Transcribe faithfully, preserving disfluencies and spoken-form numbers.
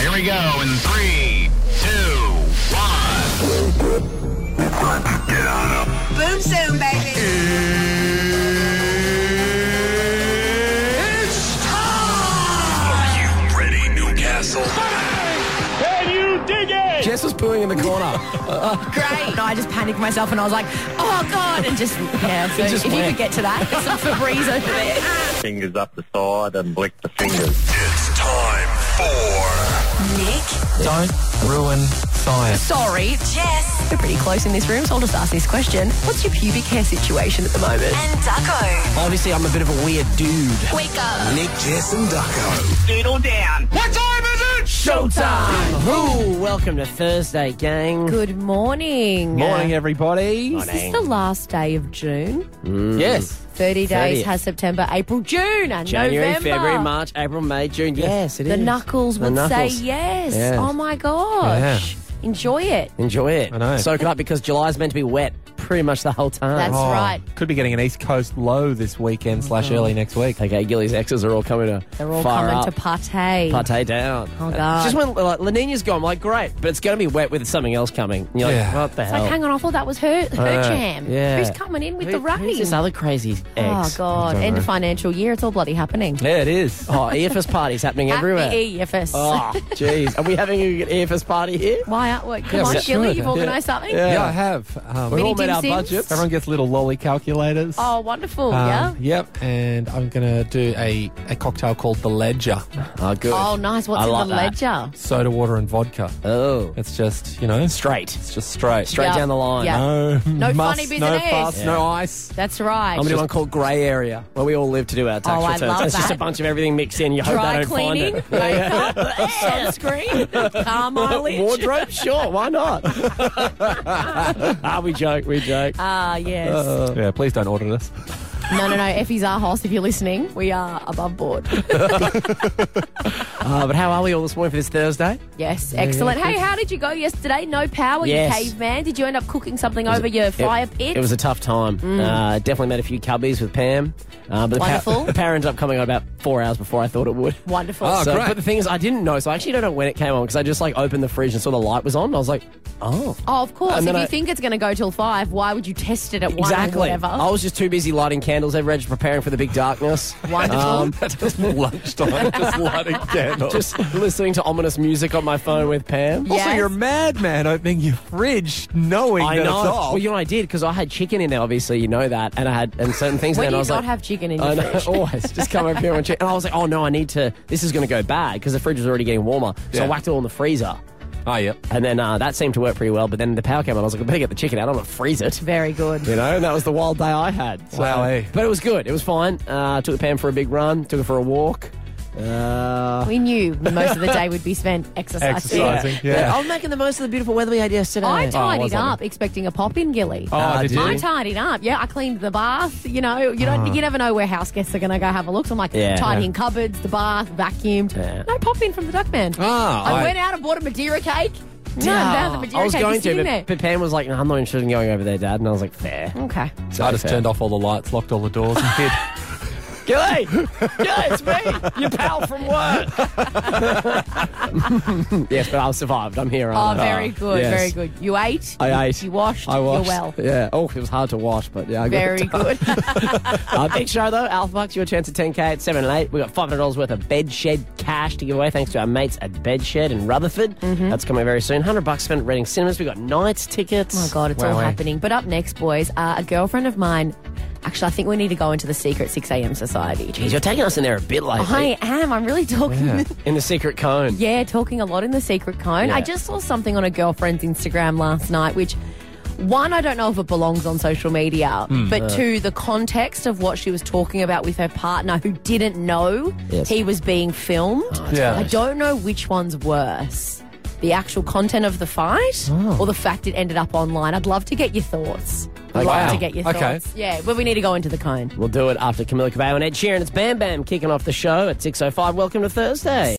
Here we go in three, two, one. Get on up. Boom soon, baby. It's time! Are you ready, Newcastle? Can you dig it? Jess was pooing in the corner. Great. No, I just panicked myself and I was like, oh, God. And just, yeah. So just if you went. could get to that, there's some Febreze over there. Fingers up the side and blick the fingers. It's time for... Nick. Don't ruin science. Sorry. Jess. We're pretty close in this room, so I'll just ask this question. What's your pubic hair situation at the moment? And Ducko. Obviously, I'm a bit of a weird dude. Wake up. Nick, Jess, and Ducko. Doodle down. What time is it? Showtime! Ooh, welcome to Thursday, gang. Good morning. Morning, everybody. Is this the last day of June? Yes. thirty days thirtieth. has September, April, June, and January, November. February, March, April, May, June. Yes, it is. The knuckles The would knuckles. say yes. Yes. Oh, my gosh. Enjoy it. Enjoy it. I know. Soak it up because July's meant to be wet pretty much the whole time. That's Oh, right. Could be getting an East Coast low this weekend slash early next week. Okay, Gilly's exes are all coming to They're all fire coming up. to partay. Partay down. Oh, God. Just when like, La Nina's gone, I'm like, great, but it's going to be wet with something else coming. And you're like, Yeah. what the It's hell? like, hang on, I thought that was her, her Uh, jam. yeah. Who's coming in with Who- the rain? Who's this other crazy Oh, ex? God. Don't End know. of financial year. It's all bloody happening. Yeah, it is. Oh, E F S parties happening everywhere. Happy E F S. Oh, jeez. Are we having an E F S party here? Why aren't we? Come Yeah, on, we Gilly, should. you've organised something? Yeah. Yeah, I have. Um, We've Mini all made Dim our Sims? budgets. everyone gets little lolly calculators. Oh, wonderful, Um, yeah? Yep, and I'm going to do a, a cocktail called the Ledger. Oh, good. Oh, nice. What's I in like the that. ledger? Soda water and vodka. Oh, It's just, you know, straight. it's just straight. Straight Yeah. down the line. Yeah. No, No muss, funny no business. fuss, Yeah. no ice. That's right. I'm going to do one called Grey Area, where we all live to do our tax Oh, I returns. love It's just that. a bunch of everything mixed in. You hope they Dry don't cleaning, find it. Yeah, makeup, sunscreen, car mileage. Wardrobe? Sure, why not? ah, we joke, we joke. Ah, yes. Yeah, please don't audit us. No, no, no. Effie's our host. If you're listening, we are above board. Uh, but how are we all this morning for this Thursday? Yes, excellent. Hey, how did you go yesterday? No power, Yes. you caveman. Did you end up cooking something over your fire it, pit? It was a tough time. Uh, definitely made a few cubbies with Pam. Uh, but the Wonderful. power, the power ended up coming on about four hours before I thought it would. Wonderful. Oh, So, great. but the thing is, I didn't know, so I actually don't know when it came on because I just like opened the fridge and saw the light was on. I was like, oh. Oh, of course. And If then you I- think it's going to go till five, why would you test it at one or Exactly. whatever? I was just too busy lighting candles everywhere, just preparing for the big darkness. Wonderful. Um, Just lunchtime, just lighting candles. just listening to ominous music on my phone with Pam. Yeah. Also, Yes. you're a madman opening your fridge knowing I that know. it's off. Well, you know, I did because I had chicken in there. Obviously, you know that, and I had and certain things. When in do there, and I you was not like, have chicken in your I know, fridge? always just come over here and check. And I was like, oh no, I need to. This is going to go bad because the fridge was already getting warmer. So I Yeah. whacked it all in the freezer, Oh, yeah. and then uh, that seemed to work pretty well. But then the power came on. I was like, I better get the chicken out. I'm not freeze it. Very good. You know, and that was the wild day I had. So, Wow, eh? But it was good. It was fine. Uh, took the Pam for a big run. Took her for a walk. Uh, We knew most of the day would be spent exercising. Exercising, yeah. I'm making the most of the beautiful weather we had yesterday. I Oh, tidied was up expecting a pop-in, Gilly. Oh, Ah, did did you? I tidied up. Yeah, I cleaned the bath. You know, you don't, you never know where house guests are going to go have a look. So I'm like, Yeah. tidying cupboards, the bath, vacuumed. Yeah. No pop-in from the Duckman. Ah, I, I- went out and bought a Madeira cake. No, Yeah. no, the Madeira I was cake going is to, sitting but, there. but Pam was like, no, I'm not interested in going over there, Dad. And I was like, fair. Okay. So I just fair. turned off all the lights, locked all the doors, and hid. Gilly! Gilly, it's me! Your pal from work! Yes, but I survived. I'm here. Oh, aren't I? very good, Yes. very good. You ate. I ate. You washed. I washed. You're well. Yeah. Oh, it was hard to wash, but yeah, I got Very it done. good. Uh, big show though, Alpha Bucks, your chance at ten K at seven and eight. We've got five hundred dollars worth of Bedshed cash to give away thanks to our mates at Bedshed in Rutherford. Mm-hmm. That's coming very soon. one hundred bucks spent at Reading Cinemas. We've got nights tickets. Oh, God, it's Wow, all wow. happening. But up next, boys, uh, a girlfriend of mine. Actually, I think we need to go into the secret six a.m. society. Jeez, you're taking us in there a bit lately. I am. I'm really talking. Yeah. In the secret cone. Yeah, talking a lot in the secret cone. Yeah. I just saw something on a girlfriend's Instagram last night, which, one, I don't know if it belongs on social media, Hmm. but two, the context of what she was talking about with her partner who didn't know Yes. he was being filmed. Yeah. I don't know which one's worse. The actual content of the fight Oh. or the fact it ended up online. I'd love to get your thoughts. I'd Wow. love to get your Okay. thoughts. Yeah, but we need to go into the cone. We'll do it after Camila Cabello and Ed Sheeran. It's Bam Bam kicking off the show at six oh five. Welcome to Thursday.